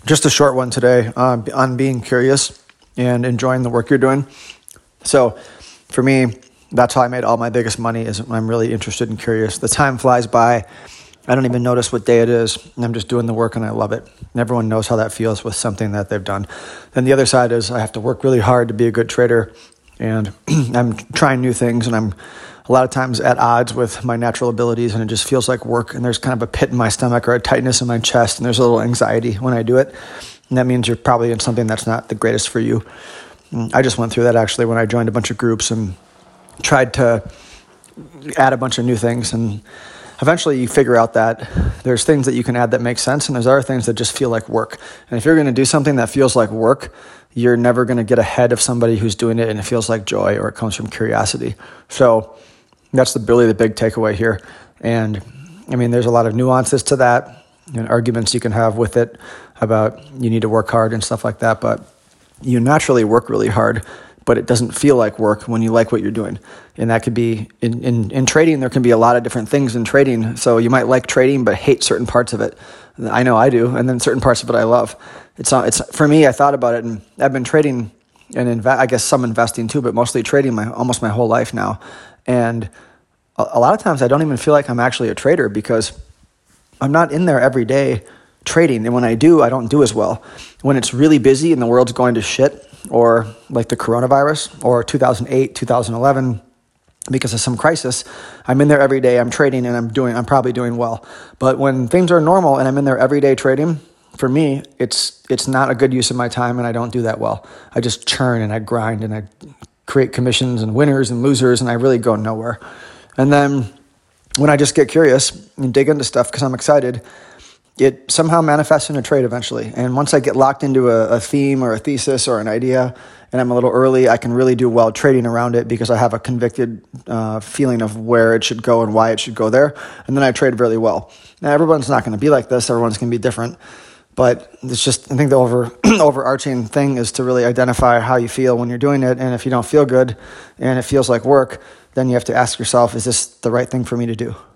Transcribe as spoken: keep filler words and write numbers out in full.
Just a short one today uh, on being curious and enjoying the work you're doing. So for me, that's how I made all my biggest money, is I'm really interested and curious. The time flies by. I don't even notice what day it is. I'm just doing the work and I love it. And everyone knows how that feels with something that they've done. Then the other side is I have to work really hard to be a good trader, and I'm trying new things, and I'm a lot of times at odds with my natural abilities, and it just feels like work, and there's kind of a pit in my stomach or a tightness in my chest, and there's a little anxiety when I do it. And that means you're probably in something that's not the greatest for you. I just went through that actually when I joined a bunch of groups and tried to add a bunch of new things, and eventually you figure out that there's things that you can add that make sense, and there's other things that just feel like work. And if you're going to do something that feels like work, you're never going to get ahead of somebody who's doing it and it feels like joy, or it comes from curiosity. So that's the really the big takeaway here. And I mean, there's a lot of nuances to that and arguments you can have with it about you need to work hard and stuff like that. But you naturally work really hard, but it doesn't feel like work when you like what you're doing. And that could be in, in, in trading, there can be a lot of different things in trading. So you might like trading, but hate certain parts of it. I know I do. And then certain parts of it I love. It's not, it's for me, I thought about it, and I've been trading and inve- I guess some investing too, but mostly trading my almost my whole life now. And a, a lot of times I don't even feel like I'm actually a trader, because I'm not in there every day trading. And when I do, I don't do as well. When it's really busy and the world's going to shit, or like the coronavirus, or two thousand eight, two thousand eleven, because of some crisis, I'm in there every day, I'm trading, and I'm doing, I'm probably doing well. But when things are normal and I'm in there every day trading, for me, it's it's not a good use of my time, and I don't do that well. I just churn and I grind and I create commissions and winners and losers, and I really go nowhere. And then when I just get curious and dig into stuff because I'm excited, it somehow manifests in a trade eventually. And once I get locked into a, a theme or a thesis or an idea, and I'm a little early, I can really do well trading around it, because I have a convicted uh, feeling of where it should go and why it should go there. And then I trade really well. Now, everyone's not going to be like this. Everyone's going to be different. But it's just, I think the over overarching thing is to really identify how you feel when you're doing it. And if you don't feel good and it feels like work, then you have to ask yourself, is this the right thing for me to do?